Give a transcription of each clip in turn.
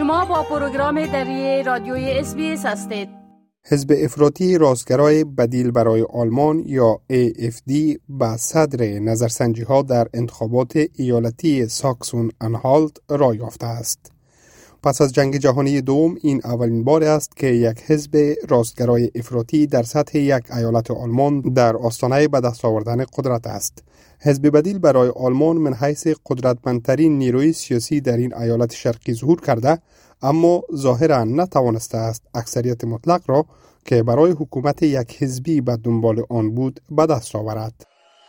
شما با پروگرام دری رادیوی SBS هستید. حزب افراطی راستگرای بدیل برای آلمان یا AFD به صدر نظرسنجی‌ها در انتخابات ایالتی ساکسون انهالت راه یافته است. پس از جنگ جهانی دوم این اولین بار است که یک حزب راستگرای افراطی در سطح یک ایالت آلمان در آستانه به دست آوردن قدرت است. حزب بدیل برای آلمان من حیث قدرتمندترین نیروی سیاسی در این ایالت شرقی ظهور کرده، اما ظاهرا نتوانسته است اکثریت مطلق را که برای حکومت یک حزبی به دنبال آن بود به دست آورد.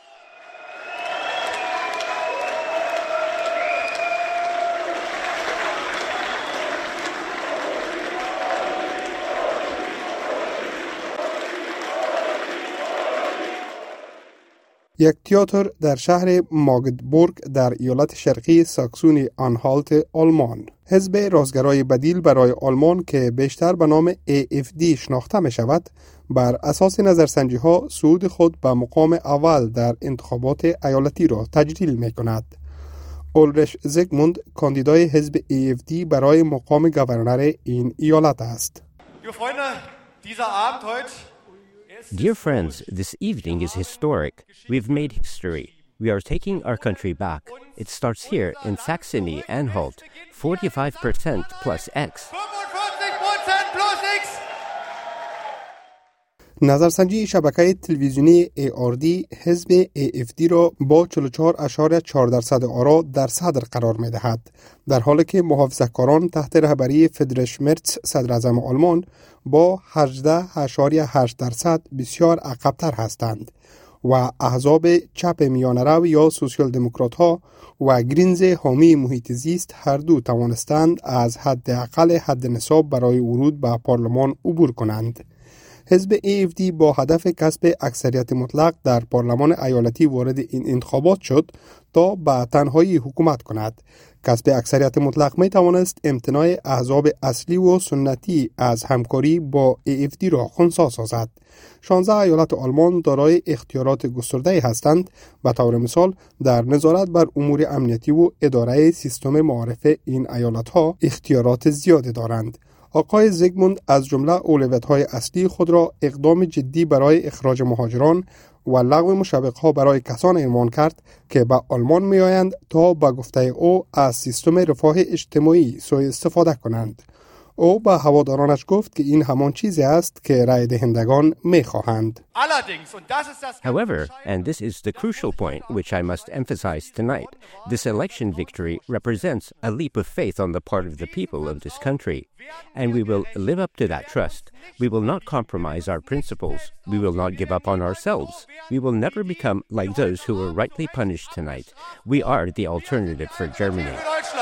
یک تئاتر در شهر ماگدبورگ در ایالت شرقی ساکسونی آنهالت آلمان. حزب راستگرای بدیل برای آلمان که بیشتر به نام AFD شناخته می شود، بر اساس نظرسنجی ها صعود خود به مقام اول در انتخابات ایالتی را تجلیل می کند. اولریش زیگموند کاندیدای حزب AFD برای مقام گورنر این ایالت است. Dear friends, this evening is historic. We've made history. We are taking our country back. It starts here in Saxony-Anhalt. 45% plus X. 45% plus X. نظرسنجی شبکه تلویزیونی ARD حزب AFD را با 44.4% آرا در صدر قرار می دهد، در حالی که محافظه‌کاران تحت رهبری فریدریش مرتز صدر اعظم آلمان با 18.8% بسیار عقب‌تر هستند و احزاب چپ میانه‌رو یا سوسیال دموکرات ها و گرینز حامی محیط زیست هر دو توانستند از حداقل حد نصاب برای ورود به پارلمان عبور کنند. حزب AFD با هدف کسب اکثریت مطلق در پارلمان ایالتی وارد این انتخابات شد تا به تنهایی حکومت کند. کسب اکثریت مطلق می توانست امتناع احزاب اصلی و سنتی از همکاری با AFD را خنثی سازد. 16 ایالت آلمان دارای اختیارات گسترده هستند. به طور مثال در نظارت بر امور امنیتی و اداره سیستم معارف این ایالت ها اختیارات زیاده دارند. آقای زیگموند از جمله اولویت‌های اصلی خود را اقدام جدی برای اخراج مهاجران و لغو مشوق‌ها برای کسان عنوان کرد که به آلمان می‌آیند تا به گفته او از سیستم رفاه اجتماعی سوء استفاده کنند. او به هوادارانش گفت که این همان چیزی است که رای دهندگان می‌خواهند. However, and this is the crucial point which I must emphasize tonight, this election victory represents a leap of faith on the part of the people of this country, and we will live up to that trust. We will not compromise our principles. We will not give up on ourselves. We will never become like those who were rightly punished tonight. We are the alternative for Germany.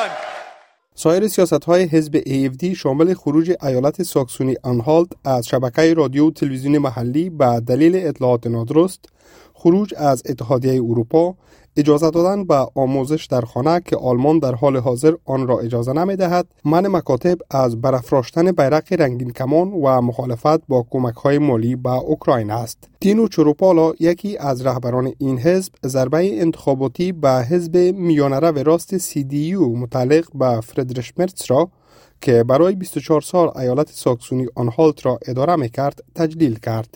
سایر سیاست‌های حزب AFD شامل خروج ایالت ساکسونی آنهالت از شبکه رادیو و تلویزیون محلی به دلیل اطلاعات نادرست، خروج از اتحادیه اروپا، اجازه دادن به آموزش در خانه که آلمان در حال حاضر آن را اجازه نمی‌دهد، منع مکاتب از برافراشتن بیرق رنگین کمان و مخالفت با کمک‌های مالی به اوکراین است. تینو چروپالا یکی از رهبران این حزب ضربه انتخاباتی به حزب میانه‌رو راست CDU متعلق به فریدریش مرتز را که برای 24 سال ایالت ساکسونی آنهالت را اداره می‌کرد تجلیل کرد.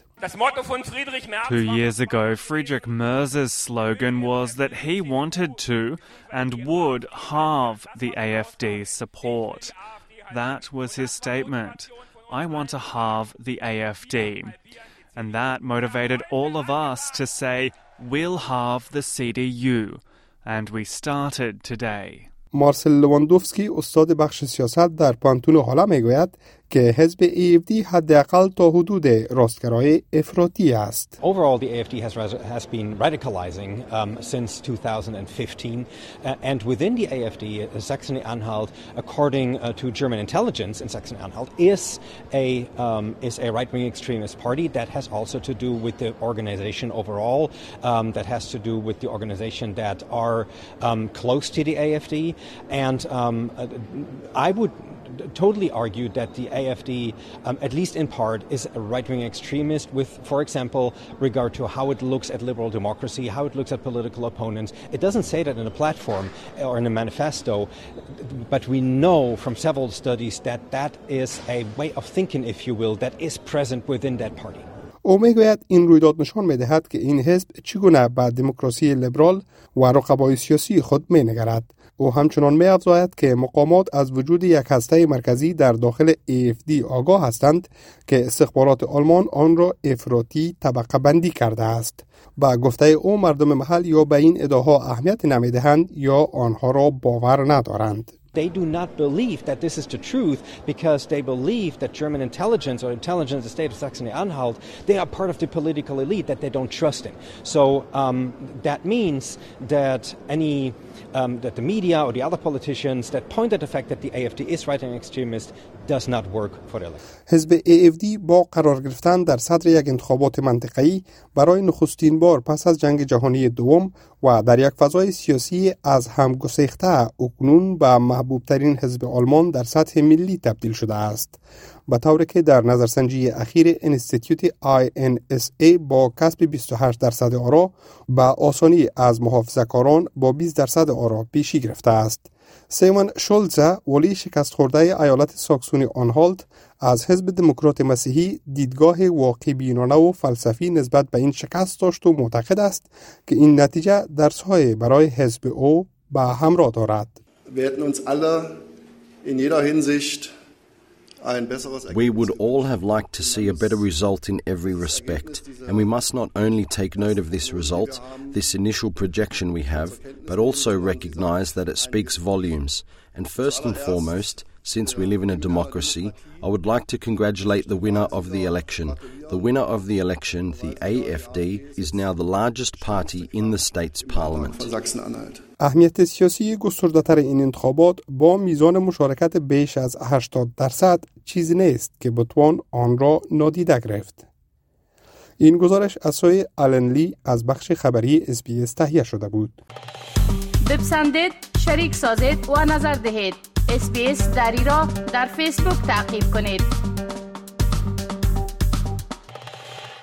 2 years ago, Friedrich Merz's slogan was that he wanted to and would halve the AFD's support. That was his statement. I want to halve the AFD. And that motivated all of us to say, we'll halve the CDU. And we started today. مارسل لواندوفسکی استاد بخش سیاست در پانتون حالا میگوید که حزب AFD حداقل تا حدود راستگرای افراطی است. Overall, the AFD has been radicalizing since 2015, and within the AFD, Saxony-Anhalt, according to German intelligence in Saxony-Anhalt, is a right-wing extremist party that has also to do with the organization overall, that has to do with the organization that are close to the AFD, and I would totally argued that the AFD, at least in part, is a right-wing extremist with, for example, regard to how it looks at liberal democracy, how it looks at political opponents. It doesn't say that in a platform or in a manifesto, but we know from several studies that that is a way of thinking, if you will, that is present within that party. او میگوید این رویداد نشان می‌دهد که این حزب چگونه به دموکراسی لیبرال و رقبای سیاسی خود می‌نگرد. او همچنان می‌افزاید که مقامات از وجود یک هسته مرکزی در داخل AFD آگاه هستند که استخبارات آلمان آن را افراطی طبقه بندی کرده است. با گفته او مردم محل یا به این ادعاها اهمیت نمی‌دهند یا آنها را باور ندارند. They do not believe that this is the truth because they believe that German intelligence or intelligence of the state of Saxony-Anhalt, they are part of the political elite that they don't trust in. So that means that that the media or the other politicians that point at the fact that the AFD is right-wing extremist does not work for the election. حزب AFD با قرار گرفتن در صدر یک انتخابات منطقه‌ای برای نخستین بار پس از جنگ جهانی دوم و در یک فضای سیاسی از هم گسیخته اکنون به محبوب ترین حزب آلمان در سطح ملی تبدیل شده است. به طوری که در نظرسنجی اخیر انستیتیوت INSA با کسب 28% آرا به آسانی از محافظه‌کاران با 20% آرا پیشی گرفته است. سیمون شولزه ولی شکست خورده ایالت ساکسونی آنهالت از حزب دموکرات مسیحی دیدگاه واقع بینانه و فلسفی نسبت به این شکست داشت و معتقد است که این نتیجه درس‌های برای حزب او به همراه دارد. We would all have liked to see a better result in every respect, and we must not only take note of this result, this initial projection we have, but also recognise that it speaks volumes. And first and foremost, since we live in a democracy, I would like to congratulate the winner of the election. The winner of the election, the AFD, is now the largest party in the state's parliament. اهمیت سیاسی گسترده‌تر این انتخابات با میزان مشارکت بیش از 80% چیزی نیست که بتوان آن را نادیده گرفت. این گزارش از سوی آلن لی از بخش خبری SBS تهیه شده بود. بپسندید، شریک سازید و نظر دهید. SBS دری را در فیسبوک تعقیب کنید.